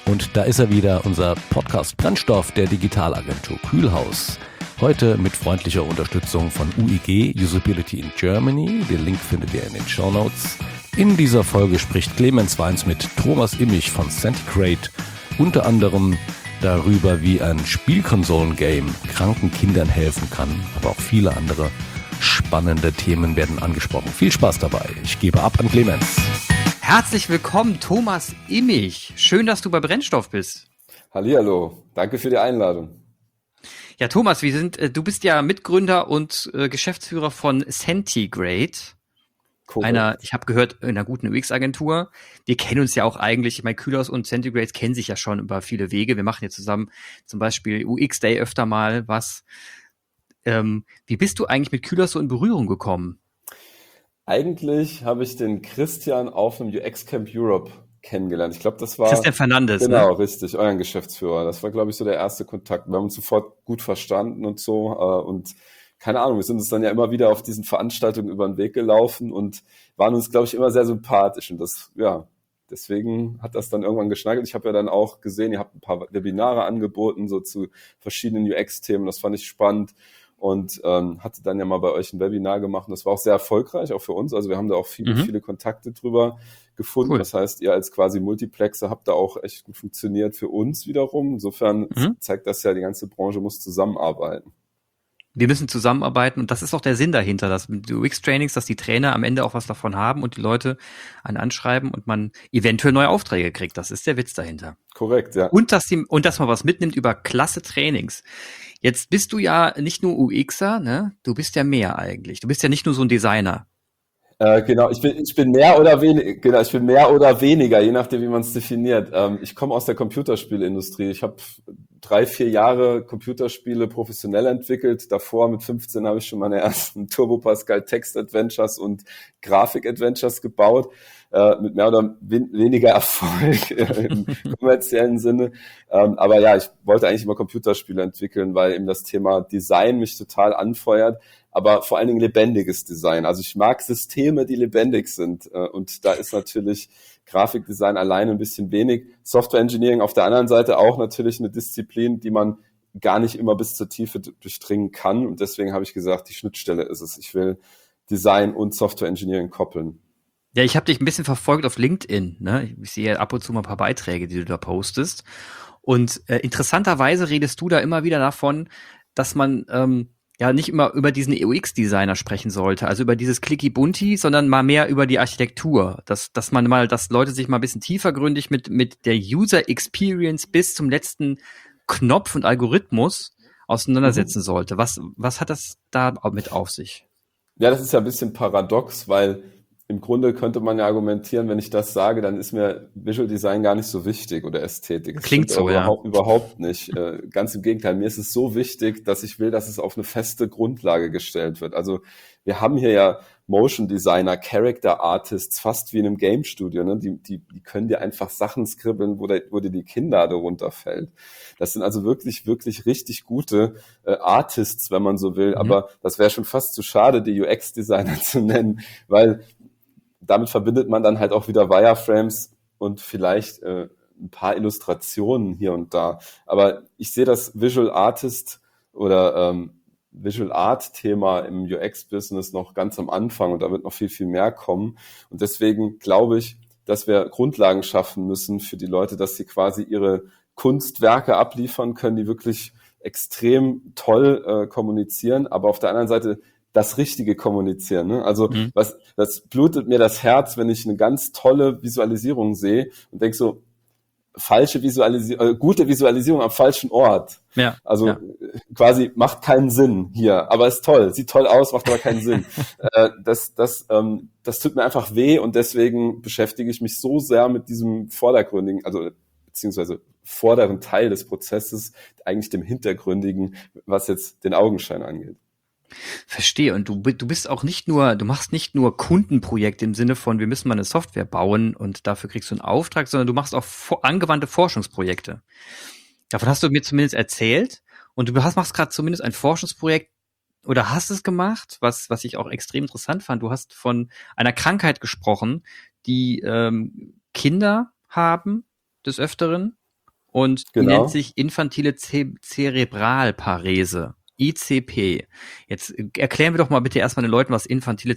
Und da ist er wieder, unser Podcast Brennstoff der Digitalagentur Kühlhaus. Heute mit freundlicher Unterstützung von UIG, Usability in Germany. Den Link findet ihr in den Shownotes. In dieser Folge spricht Clemens Weins mit Thomas Immich von Centigrade unter anderem darüber, wie ein Spielkonsolen-Game kranken Kindern helfen kann, aber auch viele andere spannende Themen werden angesprochen. Viel Spaß dabei. Ich gebe ab an Clemens. Herzlich willkommen, Thomas Immich. Schön, dass du bei Brennstoff bist. Hallihallo, danke für die Einladung. Ja, Thomas, du bist ja Mitgründer und Geschäftsführer von Centigrade. Ich habe gehört, einer guten UX-Agentur. Wir kennen uns ja auch eigentlich, ich meine, Kühlhaus und Centigrade kennen sich ja schon über viele Wege. Wir machen ja zusammen zum Beispiel UX-Day öfter mal was. Wie bist du eigentlich mit Kühlhaus so in Berührung gekommen? Eigentlich habe ich den Christian auf einem UX Camp Europe kennengelernt. Ich glaube, das war... Christian Fernandes, Genau, ne? richtig, euren Geschäftsführer. Das war, glaube ich, so der erste Kontakt. Wir haben uns sofort gut verstanden und so. Und keine Ahnung, wir sind uns dann ja immer wieder auf diesen Veranstaltungen über den Weg gelaufen und waren uns, glaube ich, immer sehr sympathisch. Und das, ja, deswegen hat das dann irgendwann geschnagelt. Ich habe ja dann auch gesehen, ihr habt ein paar Webinare angeboten, so zu verschiedenen UX-Themen. Das fand ich spannend. Und hatte dann ja mal bei euch ein Webinar gemacht. Und das war auch sehr erfolgreich, auch für uns. Also wir haben da auch viele Kontakte drüber gefunden. Cool. Das heißt, ihr als quasi Multiplexer habt da auch echt gut funktioniert für uns wiederum. Insofern zeigt das ja, die ganze Branche muss zusammenarbeiten. Wir müssen zusammenarbeiten und das ist auch der Sinn dahinter, dass mit UX-Trainings, dass die Trainer am Ende auch was davon haben und die Leute einen anschreiben und man eventuell neue Aufträge kriegt. Das ist der Witz dahinter. Korrekt, ja. Und dass man was mitnimmt über klasse Trainings. Jetzt bist du ja nicht nur UXer, ne? Du bist ja mehr eigentlich. Du bist ja nicht nur so ein Designer. Genau, ich bin mehr oder weniger, ich bin mehr oder weniger, je nachdem, wie man es definiert. Ich komme aus der Computerspielindustrie. Ich habe 3-4 Jahre Computerspiele professionell entwickelt. Davor mit 15 habe ich schon meine ersten Turbo Pascal Text Adventures und Grafik Adventures gebaut, mit mehr oder weniger Erfolg im kommerziellen Sinne. Aber ja, ich wollte eigentlich immer Computerspiele entwickeln, weil eben das Thema Design mich total anfeuert. Aber vor allen Dingen lebendiges Design. Also ich mag Systeme, die lebendig sind. Und da ist natürlich Grafikdesign alleine ein bisschen wenig. Software Engineering auf der anderen Seite auch natürlich eine Disziplin, die man gar nicht immer bis zur Tiefe durchdringen kann. Und deswegen habe ich gesagt, die Schnittstelle ist es. Ich will Design und Software Engineering koppeln. Ja, ich habe dich ein bisschen verfolgt auf LinkedIn. Ne? Ich sehe ab und zu mal ein paar Beiträge, die du da postest. Und interessanterweise redest du da immer wieder davon, dass man ja nicht immer über diesen UX-Designer sprechen sollte, also über dieses Clicky-Bunti, sondern mal mehr über die Architektur, dass Leute sich mal ein bisschen tiefergründig mit der User Experience bis zum letzten Knopf und Algorithmus auseinandersetzen sollte. Was hat das da mit auf sich? Ja, das ist ja ein bisschen paradox, weil im Grunde könnte man ja argumentieren, wenn ich das sage, dann ist mir Visual Design gar nicht so wichtig oder Ästhetik. Das klingt so, ja. Überhaupt nicht. Ganz im Gegenteil, mir ist es so wichtig, dass ich will, dass es auf eine feste Grundlage gestellt wird. Also wir haben hier ja Motion Designer, Character Artists, fast wie in einem Game Studio, ne? Die können dir einfach Sachen skribbeln, wo dir die Kinnlade runterfällt. Das sind also wirklich, wirklich richtig gute Artists, wenn man so will. Aber das wäre schon fast zu schade, die UX-Designer zu nennen, weil damit verbindet man dann halt auch wieder Wireframes und vielleicht ein paar Illustrationen hier und da. Aber ich sehe das Visual Artist oder Visual Art Thema im UX-Business noch ganz am Anfang und da wird noch viel, viel mehr kommen. Und deswegen glaube ich, dass wir Grundlagen schaffen müssen für die Leute, dass sie quasi ihre Kunstwerke abliefern können, die wirklich extrem toll kommunizieren, aber auf der anderen Seite das Richtige kommunizieren. Ne? Also das blutet mir das Herz, wenn ich eine ganz tolle Visualisierung sehe und denke so, gute Visualisierung am falschen Ort. Ja, also quasi macht keinen Sinn hier, aber ist toll, sieht toll aus, macht aber keinen Sinn. Das tut mir einfach weh und deswegen beschäftige ich mich so sehr mit diesem vordergründigen, also beziehungsweise vorderen Teil des Prozesses, eigentlich dem hintergründigen, was jetzt den Augenschein angeht. Verstehe. Und du bist auch du machst nicht nur Kundenprojekte im Sinne von, wir müssen mal eine Software bauen und dafür kriegst du einen Auftrag, sondern du machst auch angewandte Forschungsprojekte. Davon hast du mir zumindest erzählt und machst gerade zumindest ein Forschungsprojekt oder hast es gemacht, was ich auch extrem interessant fand. Du hast von einer Krankheit gesprochen, die Kinder haben des Öfteren und die Genau. nennt sich infantile Zerebralparese. ICP. Jetzt erklären wir doch mal bitte erstmal den Leuten, was infantile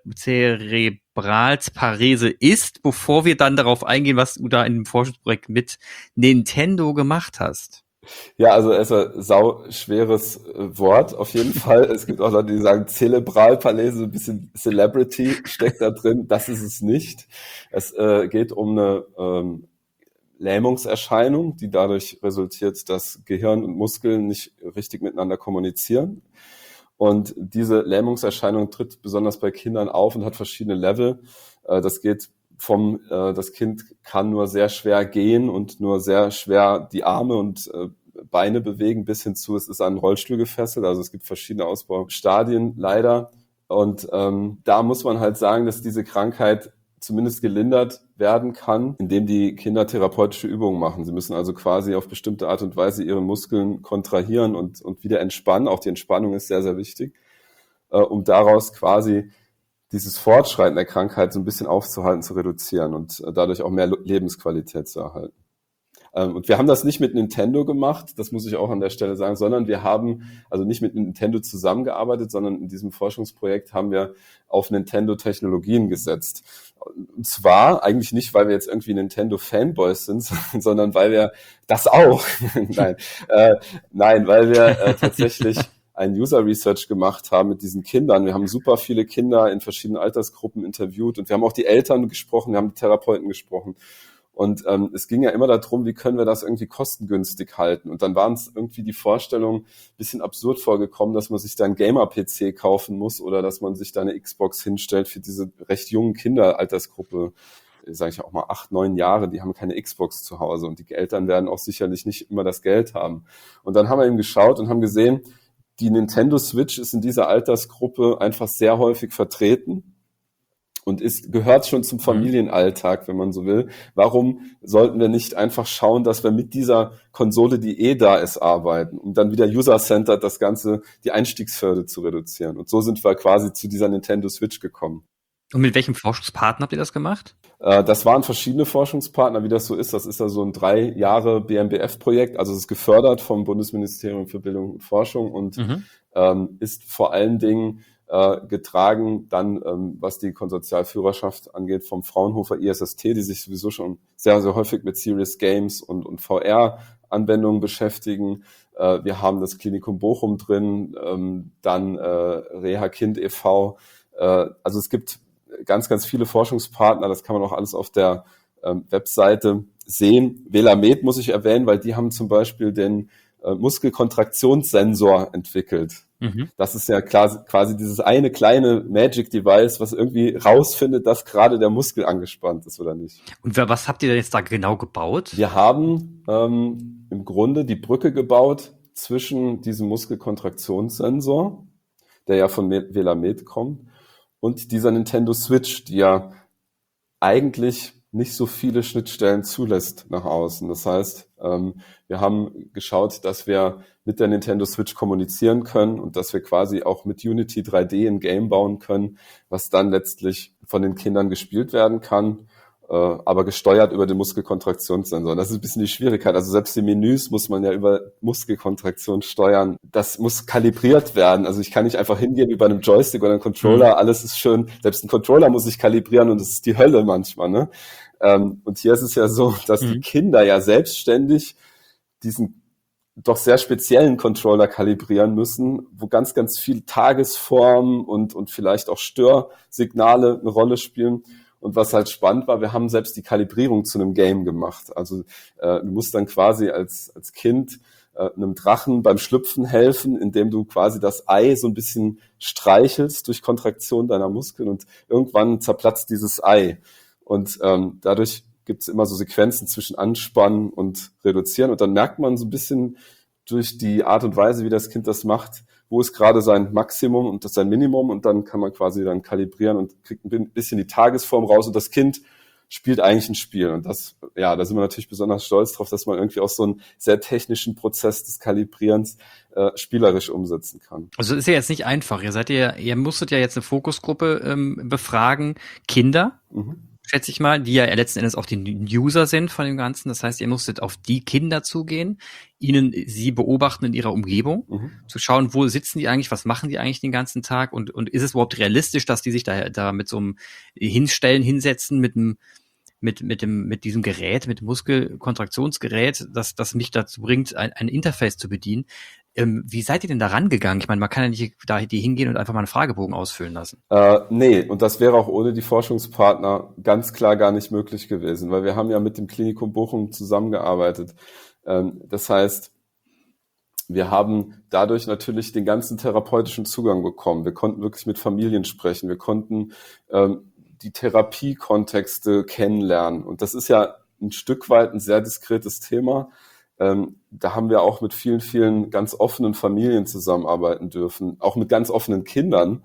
Zerebralparese ist, bevor wir dann darauf eingehen, was du da in dem Forschungsprojekt mit Nintendo gemacht hast. Ja, also es ist ein sauschweres Wort auf jeden Fall. Es gibt auch Leute, die sagen Zerebralparese, so ein bisschen Celebrity steckt da drin. Das ist es nicht. Es geht um eine Lähmungserscheinung, die dadurch resultiert, dass Gehirn und Muskeln nicht richtig miteinander kommunizieren. Und diese Lähmungserscheinung tritt besonders bei Kindern auf und hat verschiedene Level. Das geht das Kind kann nur sehr schwer gehen und nur sehr schwer die Arme und Beine bewegen, bis hin zu, es ist an einen Rollstuhl gefesselt. Also es gibt verschiedene Ausbaustadien leider. Und da muss man halt sagen, dass diese Krankheit zumindest gelindert werden kann, indem die Kinder therapeutische Übungen machen. Sie müssen also quasi auf bestimmte Art und Weise ihre Muskeln kontrahieren und wieder entspannen. Auch die Entspannung ist sehr, sehr wichtig, um daraus quasi dieses Fortschreiten der Krankheit so ein bisschen aufzuhalten, zu reduzieren und dadurch auch mehr Lebensqualität zu erhalten. Und wir haben das nicht mit Nintendo gemacht, das muss ich auch an der Stelle sagen, sondern wir haben also nicht mit Nintendo zusammengearbeitet, sondern in diesem Forschungsprojekt haben wir auf Nintendo-Technologien gesetzt. Und zwar eigentlich nicht, weil wir jetzt irgendwie Nintendo-Fanboys sind, sondern weil wir das auch, nein, weil wir tatsächlich ein User Research gemacht haben mit diesen Kindern. Wir haben super viele Kinder in verschiedenen Altersgruppen interviewt und wir haben auch die Eltern gesprochen, wir haben die Therapeuten gesprochen. Und es ging ja immer darum, wie können wir das irgendwie kostengünstig halten. Und dann waren es irgendwie die Vorstellungen ein bisschen absurd vorgekommen, dass man sich da einen Gamer-PC kaufen muss oder dass man sich da eine Xbox hinstellt für diese recht jungen Kinderaltersgruppe, sage ich auch mal 8, 9 Jahre, die haben keine Xbox zu Hause und die Eltern werden auch sicherlich nicht immer das Geld haben. Und dann haben wir eben geschaut und haben gesehen, die Nintendo Switch ist in dieser Altersgruppe einfach sehr häufig vertreten. Und gehört schon zum Familienalltag, wenn man so will. Warum sollten wir nicht einfach schauen, dass wir mit dieser Konsole, die da ist, arbeiten, um dann wieder user-centered das Ganze, die Einstiegshürde zu reduzieren? Und so sind wir quasi zu dieser Nintendo Switch gekommen. Und mit welchem Forschungspartner habt ihr das gemacht? Das waren verschiedene Forschungspartner, wie das so ist. Das ist ja so ein 3 Jahre BMBF-Projekt. Also es ist gefördert vom Bundesministerium für Bildung und Forschung und ist vor allen Dingen getragen dann, was die Konsortialführerschaft angeht, vom Fraunhofer ISST, die sich sowieso schon sehr, sehr häufig mit Serious Games und VR-Anwendungen beschäftigen. Wir haben das Klinikum Bochum drin, dann Reha Kind e.V. Also es gibt ganz, ganz viele Forschungspartner, das kann man auch alles auf der Webseite sehen. Velamed muss ich erwähnen, weil die haben zum Beispiel den Muskelkontraktionssensor entwickelt. Das ist ja quasi dieses eine kleine Magic Device, was irgendwie rausfindet, dass gerade der Muskel angespannt ist oder nicht. Und was habt ihr denn jetzt da genau gebaut? Wir haben im Grunde die Brücke gebaut zwischen diesem Muskelkontraktionssensor, der ja von Velamed kommt, und dieser Nintendo Switch, die ja eigentlich nicht so viele Schnittstellen zulässt nach außen. Das heißt, wir haben geschaut, dass wir mit der Nintendo Switch kommunizieren können und dass wir quasi auch mit Unity 3D ein Game bauen können, was dann letztlich von den Kindern gespielt werden kann, aber gesteuert über den Muskelkontraktionssensor. Das ist ein bisschen die Schwierigkeit. Also selbst die Menüs muss man ja über Muskelkontraktion steuern. Das muss kalibriert werden. Also ich kann nicht einfach hingehen wie bei einem Joystick oder einem Controller. Alles ist schön. Selbst ein Controller muss ich kalibrieren und das ist die Hölle manchmal, ne? Und hier ist es ja so, dass die Kinder ja selbstständig diesen doch sehr speziellen Controller kalibrieren müssen, wo ganz, ganz viel Tagesform und vielleicht auch Störsignale eine Rolle spielen. Und was halt spannend war, wir haben selbst die Kalibrierung zu einem Game gemacht. Also du musst dann quasi als Kind einem Drachen beim Schlüpfen helfen, indem du quasi das Ei so ein bisschen streichelst durch Kontraktion deiner Muskeln und irgendwann zerplatzt dieses Ei. Und dadurch gibt es immer so Sequenzen zwischen Anspannen und Reduzieren. Und dann merkt man so ein bisschen durch die Art und Weise, wie das Kind das macht, wo ist gerade sein Maximum und das sein Minimum. Und dann kann man quasi dann kalibrieren und kriegt ein bisschen die Tagesform raus. Und das Kind spielt eigentlich ein Spiel. Und das, ja, da sind wir natürlich besonders stolz drauf, dass man irgendwie auch so einen sehr technischen Prozess des Kalibrierens spielerisch umsetzen kann. Also ist ja jetzt nicht einfach. Ihr musstet ja jetzt eine Fokusgruppe befragen. Kinder. schätze ich mal, die ja letzten Endes auch die User sind von dem Ganzen. Das heißt, ihr musstet auf die Kinder zugehen, sie beobachten in ihrer Umgebung, zu schauen, wo sitzen die eigentlich, was machen die eigentlich den ganzen Tag und ist es überhaupt realistisch, dass die sich da mit so einem hinsetzen mit diesem Gerät, mit dem Muskelkontraktionsgerät, das mich dazu bringt, ein Interface zu bedienen. Wie seid ihr denn da rangegangen? Ich meine, man kann ja nicht da hingehen und einfach mal einen Fragebogen ausfüllen lassen. Nee, und das wäre auch ohne die Forschungspartner ganz klar gar nicht möglich gewesen, weil wir haben ja mit dem Klinikum Bochum zusammengearbeitet. Das heißt, wir haben dadurch natürlich den ganzen therapeutischen Zugang bekommen. Wir konnten wirklich mit Familien sprechen. Wir konnten die Therapiekontexte kennenlernen. Und das ist ja ein Stück weit ein sehr diskretes Thema. Da haben wir auch mit vielen, vielen ganz offenen Familien zusammenarbeiten dürfen, auch mit ganz offenen Kindern,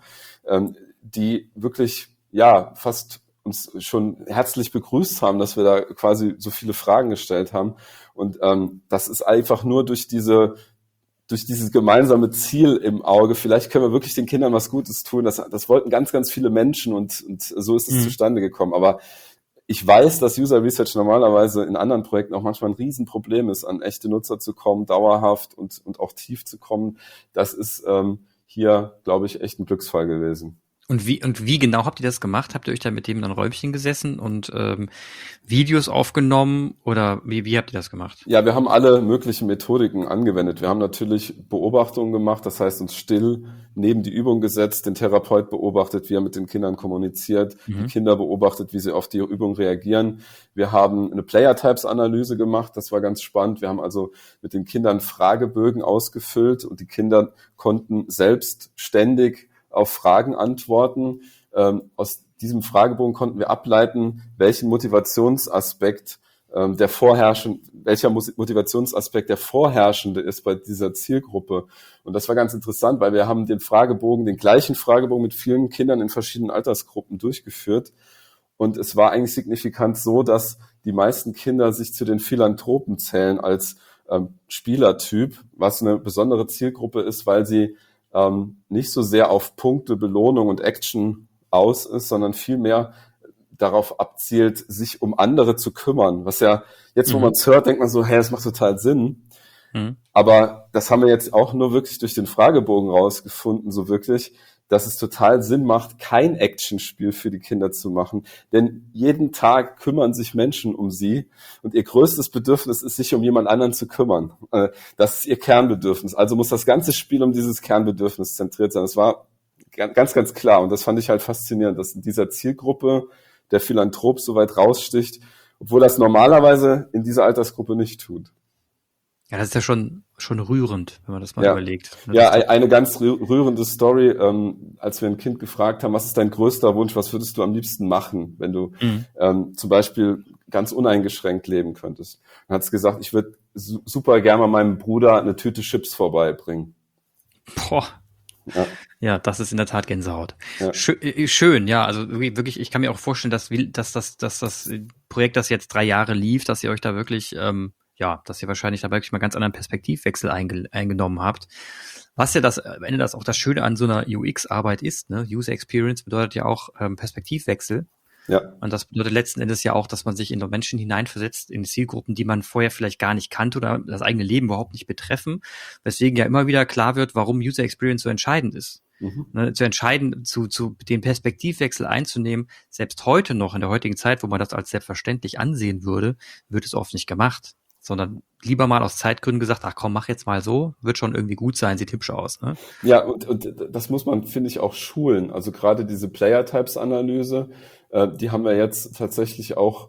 die wirklich, ja, fast uns schon herzlich begrüßt haben, dass wir da quasi so viele Fragen gestellt haben. Und das ist einfach nur durch dieses gemeinsame Ziel im Auge, vielleicht können wir wirklich den Kindern was Gutes tun. Das wollten ganz, ganz viele Menschen und so ist es zustande gekommen. Aber ich weiß, dass User Research normalerweise in anderen Projekten auch manchmal ein Riesenproblem ist, an echte Nutzer zu kommen, dauerhaft und auch tief zu kommen. Das ist hier, glaube ich, echt ein Glücksfall gewesen. Und wie genau habt ihr das gemacht? Habt ihr euch da mit dem in ein Räumchen gesessen und Videos aufgenommen oder wie habt ihr das gemacht? Ja, wir haben alle möglichen Methodiken angewendet. Wir haben natürlich Beobachtungen gemacht, das heißt uns still neben die Übung gesetzt, den Therapeut beobachtet, wie er mit den Kindern kommuniziert, die Kinder beobachtet, wie sie auf die Übung reagieren. Wir haben eine Player-Types-Analyse gemacht, das war ganz spannend. Wir haben also mit den Kindern Fragebögen ausgefüllt und die Kinder konnten selbstständig auf Fragen antworten. Aus diesem Fragebogen konnten wir ableiten, welcher Motivationsaspekt der vorherrschende ist bei dieser Zielgruppe. Und das war ganz interessant, weil wir haben den gleichen Fragebogen mit vielen Kindern in verschiedenen Altersgruppen durchgeführt. Und es war eigentlich signifikant so, dass die meisten Kinder sich zu den Philanthropen zählen als Spielertyp, was eine besondere Zielgruppe ist, weil sie nicht so sehr auf Punkte, Belohnung und Action aus ist, sondern vielmehr darauf abzielt, sich um andere zu kümmern. Was ja jetzt, wo man es hört, denkt man so, hey, das macht total Sinn. Aber das haben wir jetzt auch nur wirklich durch den Fragebogen rausgefunden, so wirklich, dass es total Sinn macht, kein Actionspiel für die Kinder zu machen. Denn jeden Tag kümmern sich Menschen um sie und ihr größtes Bedürfnis ist, sich um jemand anderen zu kümmern. Das ist ihr Kernbedürfnis. Also muss das ganze Spiel um dieses Kernbedürfnis zentriert sein. Das war ganz, ganz klar und das fand ich halt faszinierend, dass in dieser Zielgruppe der Philanthrop so weit raussticht, obwohl das normalerweise in dieser Altersgruppe nicht tut. Ja, das ist ja schon rührend, wenn man das mal überlegt. Ja, eine ganz rührende Story, als wir ein Kind gefragt haben, was ist dein größter Wunsch, was würdest du am liebsten machen, wenn du zum Beispiel ganz uneingeschränkt leben könntest? Dann hat es gesagt, ich würde super gerne mal meinem Bruder eine Tüte Chips vorbeibringen. Boah. Ja, das ist in der Tat Gänsehaut. Ja. Schön, ja, also wirklich, ich kann mir auch vorstellen, dass das Projekt, das jetzt 3 Jahre lief, dass ihr euch da wirklich dass ihr wahrscheinlich da wirklich mal ganz anderen Perspektivwechsel eingenommen habt. Was ja am Ende das auch das Schöne an so einer UX-Arbeit ist, ne? User Experience bedeutet ja auch Perspektivwechsel. Ja. Und das bedeutet letzten Endes ja auch, dass man sich in Menschen hineinversetzt, in Zielgruppen, die man vorher vielleicht gar nicht kannte oder das eigene Leben überhaupt nicht betreffen. Weswegen ja immer wieder klar wird, warum User Experience so entscheidend ist. Ne, zu entscheiden, zu den Perspektivwechsel einzunehmen, selbst heute noch, in der heutigen Zeit, wo man das als selbstverständlich ansehen würde, wird es oft nicht gemacht. Sondern lieber mal aus Zeitgründen gesagt, ach komm, mach jetzt mal so, wird schon irgendwie gut sein, sieht hübsch aus. Ne? Ja, und das muss man, finde ich, auch schulen. Also gerade diese Player-Types-Analyse, die haben wir jetzt tatsächlich auch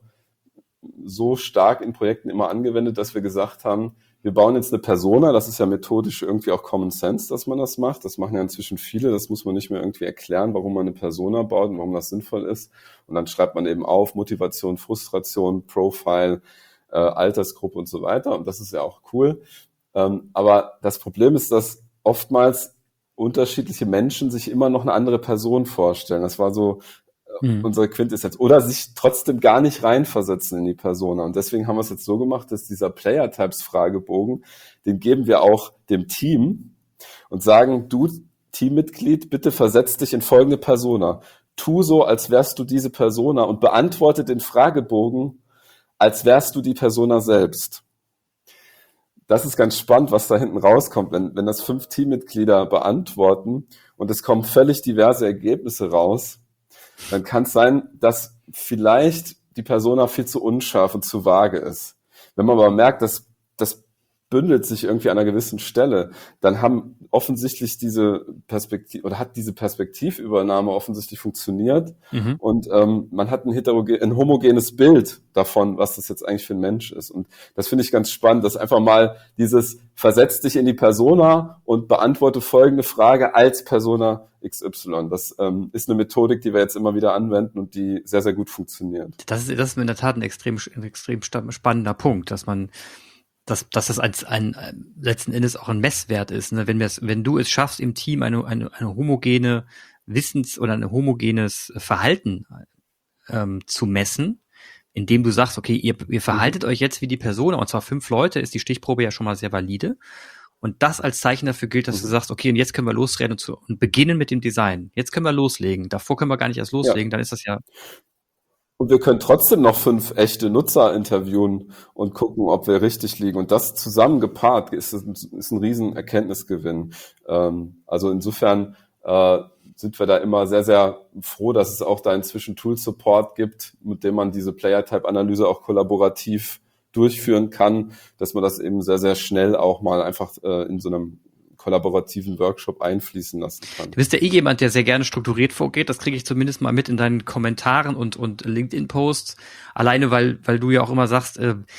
so stark in Projekten immer angewendet, dass wir gesagt haben, wir bauen jetzt eine Persona, das ist ja methodisch irgendwie auch Common Sense, dass man das macht. Das machen ja inzwischen viele, das muss man nicht mehr irgendwie erklären, warum man eine Persona baut und warum das sinnvoll ist. Und dann schreibt man eben auf Motivation, Frustration, Profile, Altersgruppe und so weiter. Und das ist ja auch cool. Aber das Problem ist, dass oftmals unterschiedliche Menschen sich immer noch eine andere Person vorstellen. Das war so unsere Quintessenz. Oder sich trotzdem gar nicht reinversetzen in die Persona. Und deswegen haben wir es jetzt so gemacht, dass dieser Player-Types-Fragebogen, den geben wir auch dem Team und sagen, du Teammitglied, bitte versetz dich in folgende Persona. tu so, als wärst du diese Persona und beantworte den Fragebogen, als wärst du die Persona selbst. Das ist ganz spannend, was da hinten rauskommt, wenn das 5 Teammitglieder beantworten und es kommen völlig diverse Ergebnisse raus, dann kann es sein, dass vielleicht die Persona viel zu unscharf und zu vage ist. Wenn man aber merkt, dass das bündelt sich irgendwie an einer gewissen Stelle, dann haben offensichtlich diese Perspektive oder hat diese Perspektivübernahme offensichtlich funktioniert und man hat ein homogenes Bild davon, was das jetzt eigentlich für ein Mensch ist. Und das finde ich ganz spannend, dass einfach mal dieses versetz dich in die Persona und beantworte folgende Frage als Persona XY. Das ist eine Methodik, die wir jetzt immer wieder anwenden und die sehr, sehr gut funktioniert. Das ist in der Tat ein extrem spannender Punkt, dass das als ein letzten Endes auch ein Messwert ist. Ne? Wenn du es schaffst, im Team eine homogene oder ein homogenes Verhalten zu messen, indem du sagst, okay, ihr verhaltet euch jetzt wie die Person, und zwar 5 Leute, ist die Stichprobe ja schon mal sehr valide. Und das als Zeichen dafür gilt, dass du sagst, okay, und jetzt können wir losreden und beginnen mit dem Design. Jetzt können wir loslegen. Davor können wir gar nicht erst loslegen, dann ist das ja. Und wir können trotzdem noch 5 echte Nutzer interviewen und gucken, ob wir richtig liegen. Und das zusammen gepaart ist ein riesen Erkenntnisgewinn. Also insofern sind wir da immer sehr, sehr froh, dass es auch da inzwischen Tool-Support gibt, mit dem man diese Player-Type-Analyse auch kollaborativ durchführen kann, dass man das eben sehr, sehr schnell auch mal einfach in so einem kollaborativen Workshop einfließen lassen kann. Du bist ja jemand, der sehr gerne strukturiert vorgeht. Das kriege ich zumindest mal mit in deinen Kommentaren und LinkedIn-Posts. Alleine, weil du ja auch immer sagst,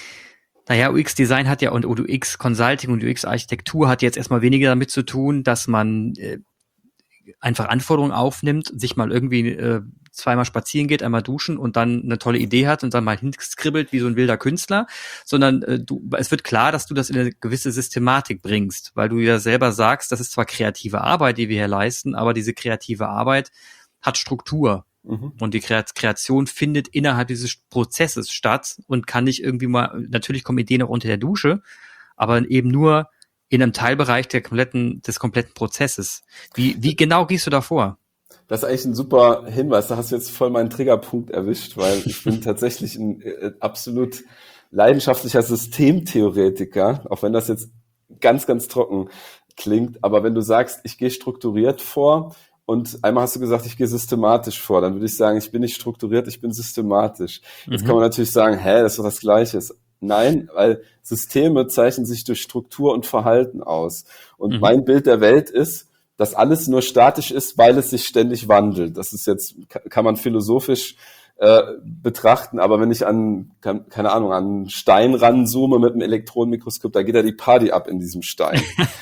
UX-Design hat ja und UX-Consulting und UX-Architektur hat jetzt erstmal weniger damit zu tun, dass man einfach Anforderungen aufnimmt, sich mal irgendwie zweimal spazieren geht, einmal duschen und dann eine tolle Idee hat und dann mal hinskribbelt wie so ein wilder Künstler, sondern es wird klar, dass du das in eine gewisse Systematik bringst, weil du ja selber sagst, das ist zwar kreative Arbeit, die wir hier leisten, aber diese kreative Arbeit hat Struktur. Und die Kreation findet innerhalb dieses Prozesses statt und kann nicht irgendwie mal, natürlich kommen Ideen auch unter der Dusche, aber eben nur in einem Teilbereich des kompletten Prozesses. Wie genau gehst du da vor? Das ist eigentlich ein super Hinweis. Da hast du jetzt voll meinen Triggerpunkt erwischt, weil ich bin tatsächlich ein absolut leidenschaftlicher Systemtheoretiker, auch wenn das jetzt ganz, ganz trocken klingt. Aber wenn du sagst, ich gehe strukturiert vor und einmal hast du gesagt, ich gehe systematisch vor, dann würde ich sagen, ich bin nicht strukturiert, ich bin systematisch. Jetzt kann man natürlich sagen, das ist doch das Gleiche. Nein, weil Systeme zeichnen sich durch Struktur und Verhalten aus. Und mein Bild der Welt ist, dass alles nur statisch ist, weil es sich ständig wandelt. Das ist jetzt, kann man philosophisch betrachten, aber wenn ich an einen Stein ranzoome mit einem Elektronenmikroskop, da geht ja die Party ab in diesem Stein.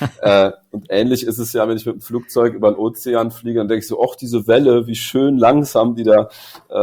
Und ähnlich ist es ja, wenn ich mit dem Flugzeug über den Ozean fliege, dann denke ich so, diese Welle, wie schön langsam die da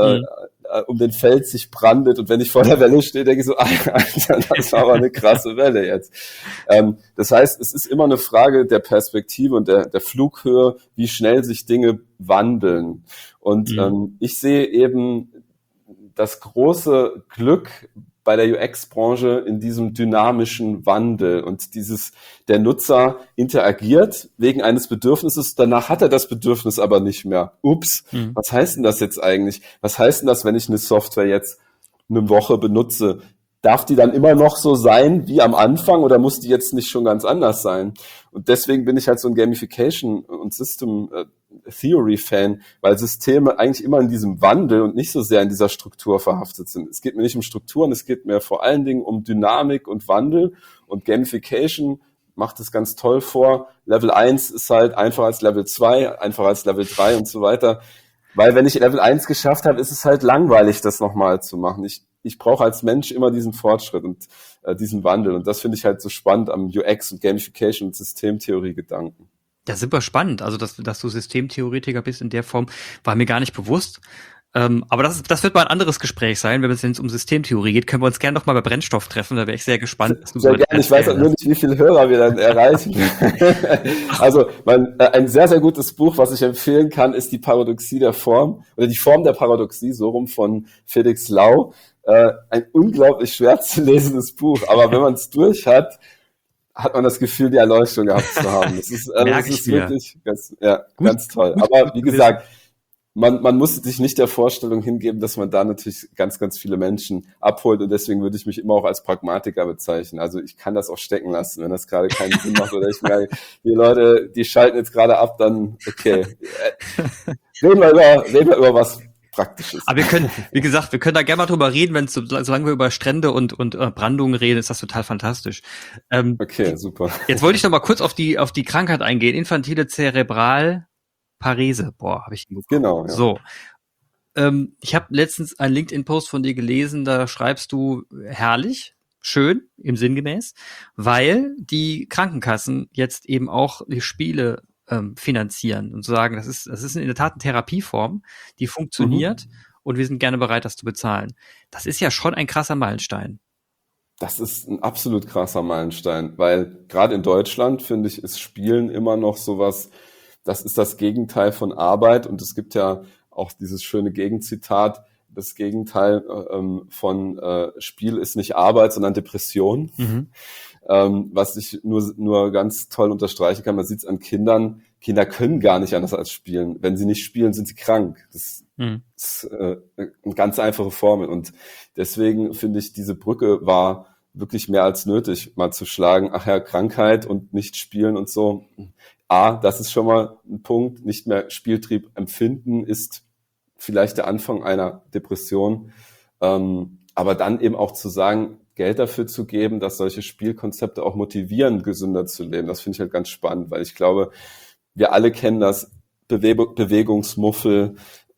um den Fels sich brandet, und wenn ich vor der Welle stehe, denke ich so, Alter, das war aber eine krasse Welle jetzt. Das heißt, es ist immer eine Frage der Perspektive und der Flughöhe, wie schnell sich Dinge wandeln. Und ich sehe eben das große Glück bei der UX-Branche in diesem dynamischen Wandel und der Nutzer interagiert wegen eines Bedürfnisses, danach hat er das Bedürfnis aber nicht mehr. Ups, was heißt denn das jetzt eigentlich? Was heißt denn das, wenn ich eine Software jetzt eine Woche benutze? Darf die dann immer noch so sein wie am Anfang oder muss die jetzt nicht schon ganz anders sein? Und deswegen bin ich halt so ein Gamification- und System-Theory-Fan, weil Systeme eigentlich immer in diesem Wandel und nicht so sehr in dieser Struktur verhaftet sind. Es geht mir nicht um Strukturen, es geht mir vor allen Dingen um Dynamik und Wandel, und Gamification macht es ganz toll vor. Level 1 ist halt einfacher als Level 2, einfacher als Level 3 und so weiter. Weil wenn ich Level 1 geschafft habe, ist es halt langweilig, das nochmal zu machen. Ich brauche als Mensch immer diesen Fortschritt und diesen Wandel. Und das finde ich halt so spannend am UX und Gamification und Systemtheorie-Gedanken. Ja, super spannend. Also, dass du Systemtheoretiker bist in der Form, war mir gar nicht bewusst. Aber das wird mal ein anderes Gespräch sein. Wenn es jetzt um Systemtheorie geht, können wir uns gerne noch mal bei Brennstoff treffen. Da wäre ich sehr gespannt. Sehr gerne. Ich weiß auch nur nicht, wie viele Hörer wir dann erreichen. Also ein sehr, sehr gutes Buch, was ich empfehlen kann, ist die Paradoxie der Form oder die Form der Paradoxie, so rum, von Felix Lau. Ein unglaublich schwer zu lesendes Buch, aber wenn man es durch hat man das Gefühl, die Erleuchtung gehabt zu haben. Das ist wirklich ganz toll. Aber wie gesagt, man muss sich nicht der Vorstellung hingeben, dass man da natürlich ganz, ganz viele Menschen abholt und deswegen würde ich mich immer auch als Pragmatiker bezeichnen. Also ich kann das auch stecken lassen, wenn das gerade keinen Sinn macht oder ich merke, die Leute, die schalten jetzt gerade ab, dann okay. Reden wir über was Praktisches. Aber wir können, wie gesagt, wir können da gerne mal drüber reden, solange wir über Strände und Brandungen reden, ist das total fantastisch. Okay, super. Jetzt wollte ich noch mal kurz auf die Krankheit eingehen. Infantile Zerebralparese. Boah, habe ich ihn bekommen. Genau. Ja. So. Ich habe letztens einen LinkedIn-Post von dir gelesen, da schreibst du herrlich, schön, im sinngemäß, weil die Krankenkassen jetzt eben auch die Spiele finanzieren und zu sagen, das ist in der Tat eine Therapieform, die funktioniert und wir sind gerne bereit, das zu bezahlen. Das ist ja schon ein krasser Meilenstein. Das ist ein absolut krasser Meilenstein, weil gerade in Deutschland, finde ich, ist Spielen immer noch sowas, das ist das Gegenteil von Arbeit und es gibt ja auch dieses schöne Gegenzitat, das Gegenteil von Spiel ist nicht Arbeit, sondern Depression. Was ich nur ganz toll unterstreichen kann, man sieht es an Kindern, Kinder können gar nicht anders als spielen. Wenn sie nicht spielen, sind sie krank. Das ist eine ganz einfache Formel und deswegen finde ich, diese Brücke war wirklich mehr als nötig, mal zu schlagen, ach ja, Krankheit und nicht spielen und so. Das ist schon mal ein Punkt, nicht mehr Spieltrieb empfinden ist vielleicht der Anfang einer Depression, aber dann eben auch zu sagen, Geld dafür zu geben, dass solche Spielkonzepte auch motivieren, gesünder zu leben. Das finde ich halt ganz spannend, weil ich glaube, wir alle kennen das Bewegungsmuffel,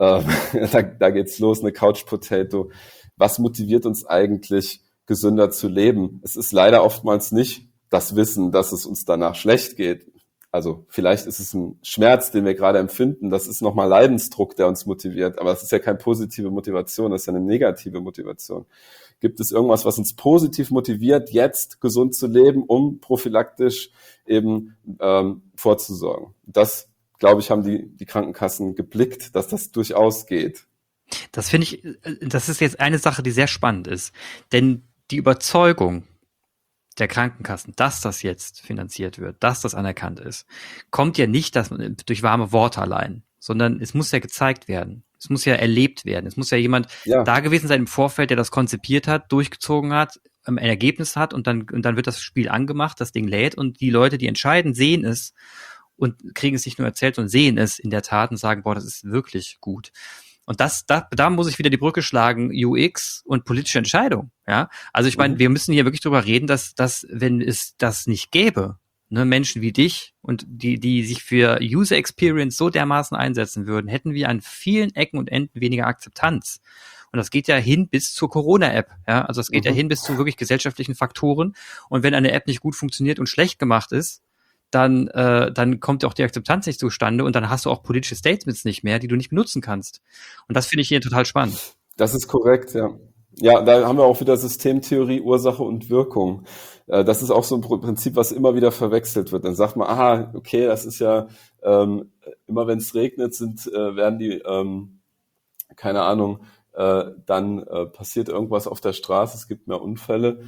da geht's los, eine Couch Potato. Was motiviert uns eigentlich, gesünder zu leben? Es ist leider oftmals nicht das Wissen, dass es uns danach schlecht geht. Also vielleicht ist es ein Schmerz, den wir gerade empfinden. Das ist nochmal Leidensdruck, der uns motiviert. Aber es ist ja keine positive Motivation, das ist ja eine negative Motivation. Gibt es irgendwas, was uns positiv motiviert, jetzt gesund zu leben, um prophylaktisch eben vorzusorgen? Das, glaube ich, haben die Krankenkassen geblickt, dass das durchaus geht. Das finde ich, das ist jetzt eine Sache, die sehr spannend ist. Denn die Überzeugung der Krankenkassen, dass das jetzt finanziert wird, dass das anerkannt ist, kommt ja nicht durch warme Worte allein, sondern es muss ja gezeigt werden. Es muss ja erlebt werden. Es muss ja jemand da gewesen sein im Vorfeld, der das konzipiert hat, durchgezogen hat, ein Ergebnis hat und dann wird das Spiel angemacht, das Ding lädt und die Leute, die entscheiden, sehen es und kriegen es nicht nur erzählt, sondern sehen es in der Tat und sagen, boah, das ist wirklich gut. Und da muss ich wieder die Brücke schlagen, UX und politische Entscheidung. Ja, also ich meine, wir müssen hier wirklich drüber reden, dass wenn es das nicht gäbe, ne, Menschen wie dich und die sich für User Experience so dermaßen einsetzen würden, hätten wir an vielen Ecken und Enden weniger Akzeptanz. Und das geht ja hin bis zur Corona-App. Ja, also es geht ja hin bis zu wirklich gesellschaftlichen Faktoren. Und wenn eine App nicht gut funktioniert und schlecht gemacht ist, dann kommt auch die Akzeptanz nicht zustande und dann hast du auch politische Statements nicht mehr, die du nicht benutzen kannst. Und das finde ich hier total spannend. Das ist korrekt, ja. Ja, da haben wir auch wieder Systemtheorie, Ursache und Wirkung. Das ist auch so ein Prinzip, was immer wieder verwechselt wird. Dann sagt man, okay, das ist ja, immer wenn es regnet, werden die, keine Ahnung, dann passiert irgendwas auf der Straße, es gibt mehr Unfälle.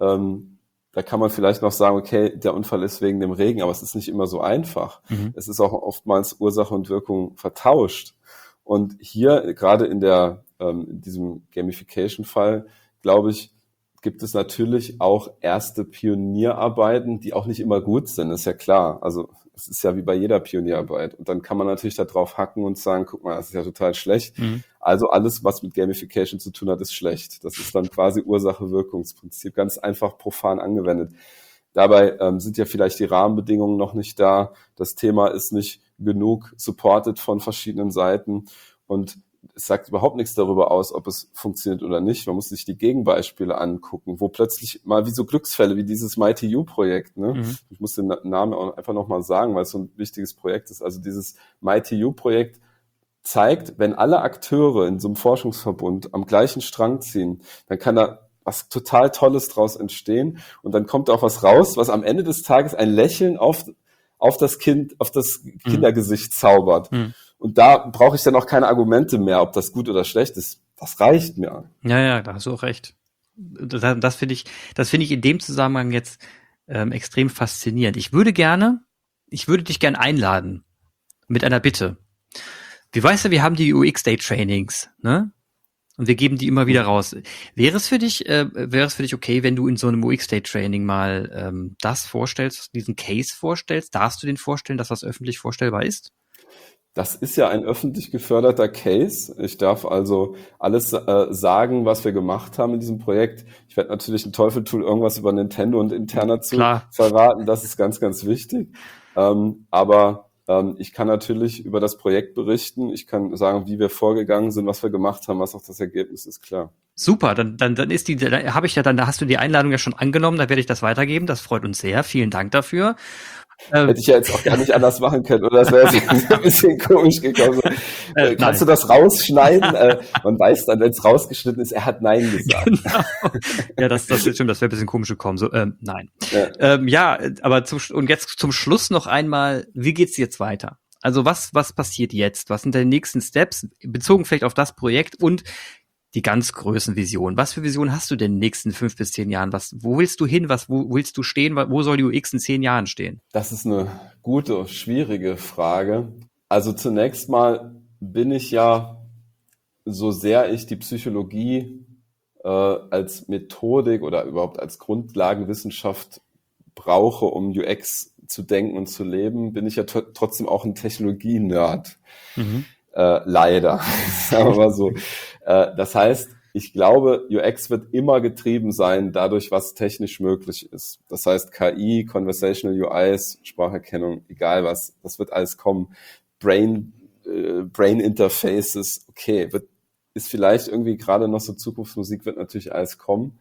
Da kann man vielleicht noch sagen, okay, der Unfall ist wegen dem Regen, aber es ist nicht immer so einfach. Es ist auch oftmals Ursache und Wirkung vertauscht. Und hier, gerade in diesem Gamification-Fall, glaube ich, gibt es natürlich auch erste Pionierarbeiten, die auch nicht immer gut sind, ist ja klar. Also es ist ja wie bei jeder Pionierarbeit. Und dann kann man natürlich da drauf hacken und sagen, guck mal, das ist ja total schlecht. Also alles, was mit Gamification zu tun hat, ist schlecht. Das ist dann quasi Ursache-Wirkungsprinzip, ganz einfach profan angewendet. Dabei sind ja vielleicht die Rahmenbedingungen noch nicht da. Das Thema ist nicht genug supported von verschiedenen Seiten und es sagt überhaupt nichts darüber aus, ob es funktioniert oder nicht. Man muss sich die Gegenbeispiele angucken, wo plötzlich mal wie so Glücksfälle, wie dieses Mighty U-Projekt, ne? Ich muss den Namen auch einfach nochmal sagen, weil es so ein wichtiges Projekt ist. Also dieses Mighty U-Projekt zeigt, wenn alle Akteure in so einem Forschungsverbund am gleichen Strang ziehen, dann kann da was total Tolles draus entstehen und dann kommt auch was raus, was am Ende des Tages ein Lächeln auf das Kindergesicht zaubert. Und da brauche ich dann auch keine Argumente mehr, ob das gut oder schlecht ist. Das reicht mir. Ja, da hast du auch recht. Das finde ich in dem Zusammenhang jetzt extrem faszinierend. Ich würde dich gern einladen mit einer Bitte. Wie weißt du, wir haben die UX-Day-Trainings, ne? Und wir geben die immer wieder raus. Wäre es für dich okay, wenn du in so einem UX-Day-Training mal das vorstellst, diesen Case vorstellst? Darfst du den vorstellen, dass das öffentlich vorstellbar ist? Das ist ja ein öffentlich geförderter Case. Ich darf also alles sagen, was wir gemacht haben in diesem Projekt. Ich werde natürlich einen Teufel tun, irgendwas über Nintendo und interner zu verraten. Das ist ganz, ganz wichtig. Aber ich kann natürlich über das Projekt berichten. Ich kann sagen, wie wir vorgegangen sind, was wir gemacht haben, was auch das Ergebnis ist, klar. Super, dann hast du die Einladung ja schon angenommen, dann werde ich das weitergeben. Das freut uns sehr. Vielen Dank dafür. Hätte ich ja jetzt auch gar nicht anders machen können, oder? Das wäre ein bisschen komisch gekommen. Kannst du das rausschneiden? Man weiß dann, wenn es rausgeschnitten ist, er hat Nein gesagt. Genau. Ja, das stimmt, das wäre ein bisschen komisch gekommen. So, nein. Ja, aber und jetzt zum Schluss noch einmal, wie geht's jetzt weiter? Also was passiert jetzt? Was sind deine nächsten Steps, bezogen vielleicht auf das Projekt und die ganz großen Visionen? Was für Visionen hast du denn in den nächsten 5 bis 10 Jahren? Wo willst du hin? Wo willst du stehen? Wo soll die UX in 10 Jahren stehen? Das ist eine gute, schwierige Frage. Also zunächst mal bin ich ja, so sehr ich die Psychologie als Methodik oder überhaupt als Grundlagenwissenschaft brauche, um UX zu denken und zu leben, bin ich ja trotzdem auch ein Technologie-Nerd. Leider, sagen wir mal so. Das heißt, ich glaube, UX wird immer getrieben sein dadurch, was technisch möglich ist. Das heißt, KI, Conversational UIs, Spracherkennung, egal was, das wird alles kommen. Brain Interfaces, okay, ist vielleicht irgendwie gerade noch so Zukunftsmusik, wird natürlich alles kommen.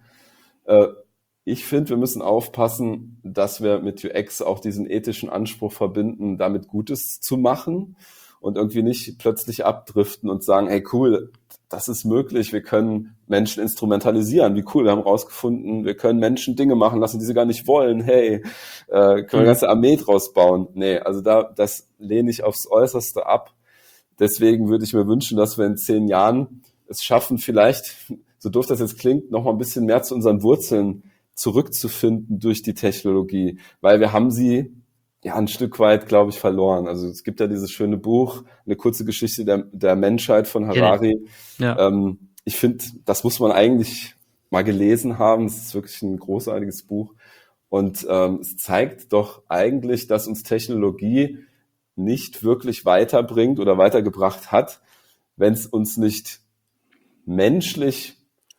Ich finde, wir müssen aufpassen, dass wir mit UX auch diesen ethischen Anspruch verbinden, damit Gutes zu machen und irgendwie nicht plötzlich abdriften und sagen, hey cool, das ist möglich, wir können Menschen instrumentalisieren, wie cool, wir haben rausgefunden, wir können Menschen Dinge machen lassen, die sie gar nicht wollen, hey, können wir eine ganze Armee draus bauen. Nee, also das lehne ich aufs Äußerste ab. Deswegen würde ich mir wünschen, dass wir in 10 Jahren es schaffen, vielleicht, so doof das jetzt klingt, noch mal ein bisschen mehr zu unseren Wurzeln zurückzufinden durch die Technologie, weil wir haben sie ja ein Stück weit, glaube ich, verloren. Also es gibt ja dieses schöne Buch, eine kurze Geschichte der Menschheit von Harari. Ja. Ich finde, das muss man eigentlich mal gelesen haben. Es ist wirklich ein großartiges Buch. Und es zeigt doch eigentlich, dass uns Technologie nicht wirklich weiterbringt oder weitergebracht hat, wenn es uns nicht menschlich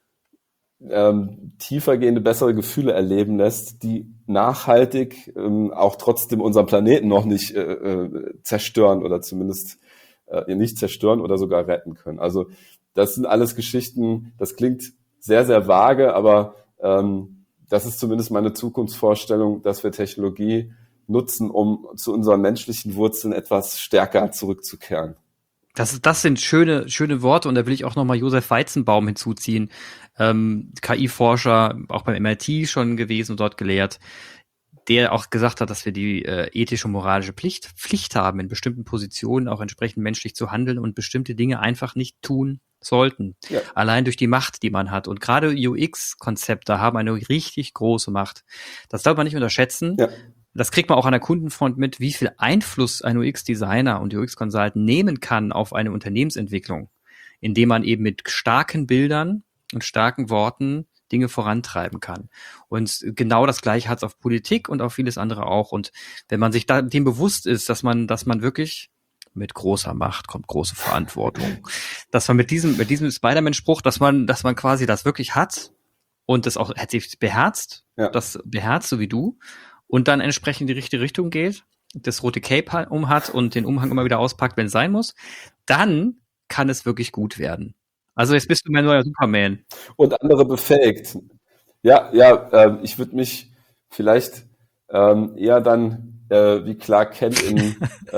tiefergehende, bessere Gefühle erleben lässt, die nachhaltig auch trotzdem unseren Planeten noch nicht zerstören oder zumindest nicht zerstören oder sogar retten können. Also das sind alles Geschichten, das klingt sehr, sehr vage, aber das ist zumindest meine Zukunftsvorstellung, dass wir Technologie nutzen, um zu unseren menschlichen Wurzeln etwas stärker zurückzukehren. Das sind schöne Worte und da will ich auch nochmal Josef Weizenbaum hinzuziehen, KI-Forscher, auch beim MIT schon gewesen und dort gelehrt, der auch gesagt hat, dass wir die ethische und moralische Pflicht haben, in bestimmten Positionen auch entsprechend menschlich zu handeln und bestimmte Dinge einfach nicht tun sollten. Ja. Allein durch die Macht, die man hat. Und gerade UX-Konzepte haben eine richtig große Macht. Das darf man nicht unterschätzen. Ja. Das kriegt man auch an der Kundenfront mit, wie viel Einfluss ein UX-Designer und UX-Consultant nehmen kann auf eine Unternehmensentwicklung, indem man eben mit starken Bildern und starken Worten Dinge vorantreiben kann. Und genau das Gleiche hat es auf Politik und auf vieles andere auch. Und wenn man sich da dem bewusst ist, dass man wirklich mit großer Macht kommt große Verantwortung, dass man mit diesem Spider-Man-Spruch, dass man quasi das wirklich hat und das auch beherzt, das beherzt, so wie du, und dann entsprechend in die richtige Richtung geht, das rote Cape umhat und den Umhang immer wieder auspackt, wenn es sein muss, dann kann es wirklich gut werden. Also jetzt bist du mein neuer Superman. Und andere befähigt. Ja, ich würde mich vielleicht eher dann wie Clark Kent in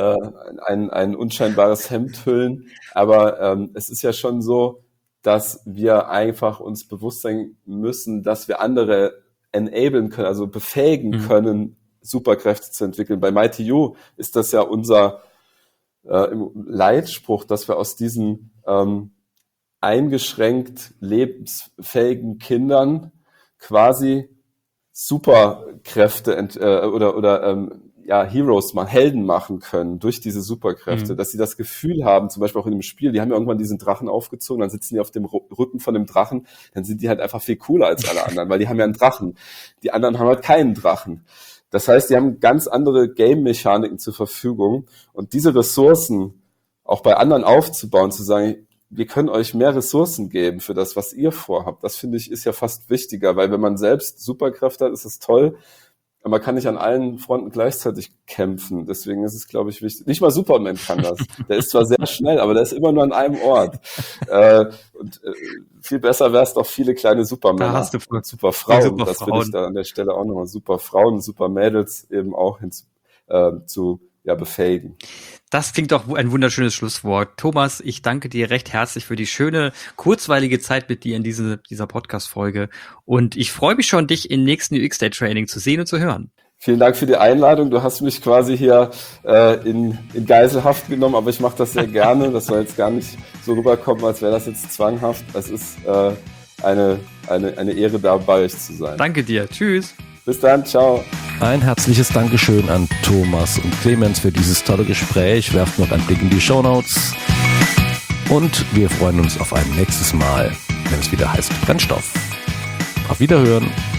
ein unscheinbares Hemd hüllen. Aber es ist ja schon so, dass wir einfach uns bewusst sein müssen, dass wir andere enablen können, also befähigen können, Superkräfte zu entwickeln. Bei MightyU ist das ja unser Leitspruch, dass wir aus diesen eingeschränkt lebensfähigen Kindern quasi Superkräfte Heroes machen, Helden machen können durch diese Superkräfte, dass sie das Gefühl haben, zum Beispiel auch in dem Spiel, die haben ja irgendwann diesen Drachen aufgezogen, dann sitzen die auf dem Rücken von dem Drachen, dann sind die halt einfach viel cooler als alle anderen, weil die haben ja einen Drachen. Die anderen haben halt keinen Drachen. Das heißt, die haben ganz andere Game-Mechaniken zur Verfügung und diese Ressourcen auch bei anderen aufzubauen, zu sagen, wir können euch mehr Ressourcen geben für das, was ihr vorhabt. Das finde ich ist ja fast wichtiger, weil wenn man selbst Superkräfte hat, ist es toll, aber man kann nicht an allen Fronten gleichzeitig kämpfen. Deswegen ist es, glaube ich, wichtig. Nicht mal Superman kann das. Der ist zwar sehr schnell, aber der ist immer nur an einem Ort. Viel besser wäre es doch viele kleine Supermänner. Da hast du und Superfrauen. Das will ich da an der Stelle auch nochmal. Superfrauen, Supermädels eben auch zu befähigen. Das klingt doch ein wunderschönes Schlusswort. Thomas, ich danke dir recht herzlich für die schöne, kurzweilige Zeit mit dir in dieser Podcast-Folge. Und ich freue mich schon, dich im nächsten UX-Day-Training zu sehen und zu hören. Vielen Dank für die Einladung. Du hast mich quasi hier in Geiselhaft genommen, aber ich mache das sehr gerne. Das soll jetzt gar nicht so rüberkommen, als wäre das jetzt zwanghaft. Es ist eine Ehre, da bei euch zu sein. Danke dir. Tschüss. Bis dann. Ciao. Ein herzliches Dankeschön an Thomas und Clemens für dieses tolle Gespräch. Werft noch einen Blick in die Shownotes. Und wir freuen uns auf ein nächstes Mal, wenn es wieder heißt Brennstoff. Auf Wiederhören.